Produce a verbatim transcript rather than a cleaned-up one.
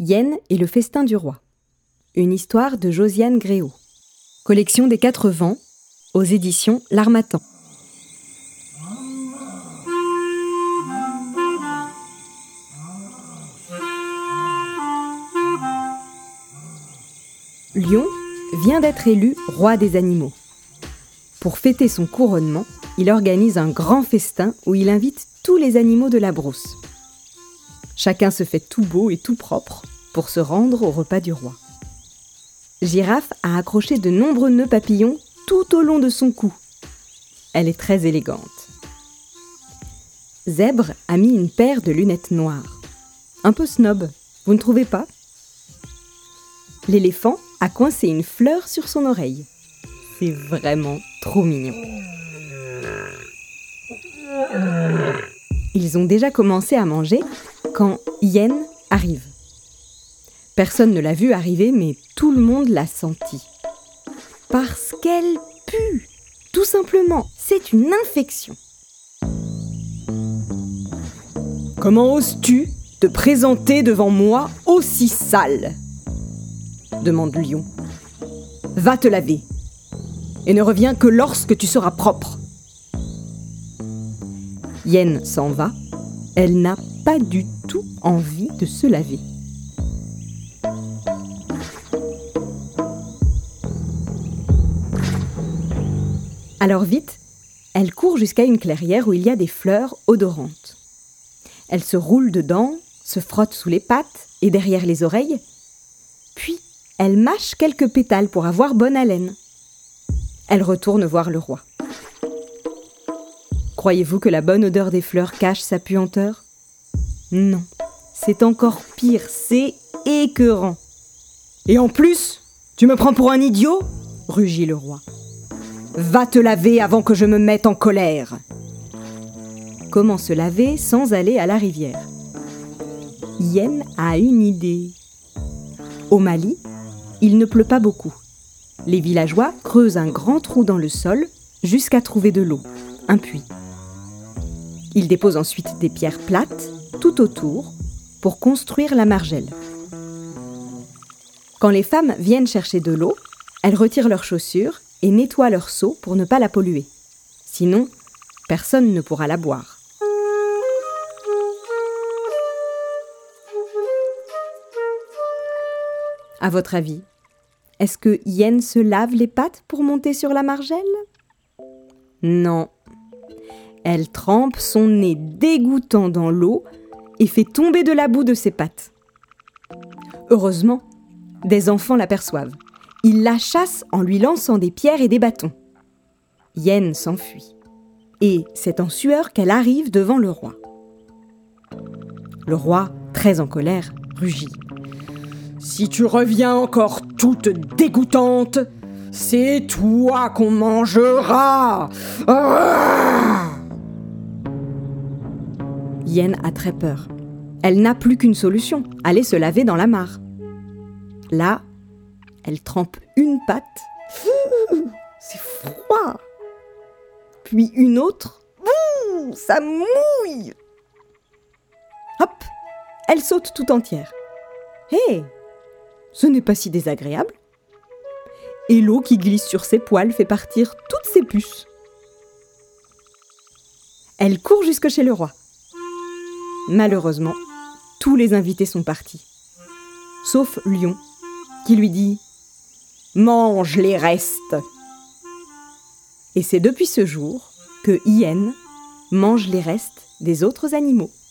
Yen et le festin du roi. Une histoire de Josiane Gréau. Collection des Quatre Vents, aux éditions L'Harmattan. Lion vient d'être élu roi des animaux. Pour fêter son couronnement, il organise un grand festin où il invite tous les animaux de la brousse. Chacun se fait tout beau et tout propre pour se rendre au repas du roi. Girafe a accroché de nombreux nœuds papillons tout au long de son cou. Elle est très élégante. Zèbre a mis une paire de lunettes noires. Un peu snob, vous ne trouvez pas ? L'éléphant a coincé une fleur sur son oreille. C'est vraiment trop mignon. Ils ont déjà commencé à manger quand Yen arrive. Personne ne l'a vue arriver, mais tout le monde l'a sentie. Parce qu'elle pue, tout simplement. C'est une infection. Comment oses-tu te présenter devant moi aussi sale ? Demande Lion. Va te laver. Et ne reviens que lorsque tu seras propre. Yen s'en va. Elle n'a pas du tout envie de se laver. Alors vite, elle court jusqu'à une clairière où il y a des fleurs odorantes. Elle se roule dedans, se frotte sous les pattes et derrière les oreilles. Puis, elle mâche quelques pétales pour avoir bonne haleine. Elle retourne voir le roi. Croyez-vous que la bonne odeur des fleurs cache sa puanteur ? Non, c'est encore pire, c'est écœurant. Et en plus, tu me prends pour un idiot ? Rugit le roi. Va te laver avant que je me mette en colère. Comment se laver sans aller à la rivière ? Yen a une idée. Au Mali, il ne pleut pas beaucoup. Les villageois creusent un grand trou dans le sol jusqu'à trouver de l'eau, un puits. Ils déposent ensuite des pierres plates tout autour pour construire la margelle. Quand les femmes viennent chercher de l'eau, elles retirent leurs chaussures et nettoient leur seau pour ne pas la polluer. Sinon, personne ne pourra la boire. À votre avis, est-ce que Yen se lave les pattes pour monter sur la margelle ? Non. Elle trempe son nez dégoûtant dans l'eau et fait tomber de la boue de ses pattes. Heureusement, des enfants l'aperçoivent. Ils la chassent en lui lançant des pierres et des bâtons. Yen s'enfuit. Et c'est en sueur qu'elle arrive devant le roi. Le roi, très en colère, rugit. Si tu reviens encore toute dégoûtante, c'est toi qu'on mangera. Ah ! Yen a très peur. Elle n'a plus qu'une solution, aller se laver dans la mare. Là, elle trempe une patte. C'est froid. Puis une autre. Ça mouille. Hop, elle saute tout entière. Hé, hey, ce n'est pas si désagréable. Et l'eau qui glisse sur ses poils fait partir toutes ses puces. Elle court jusque chez le roi. Malheureusement, tous les invités sont partis. Sauf Lion, qui lui dit « Mange les restes !» Et c'est depuis ce jour que Yen mange les restes des autres animaux.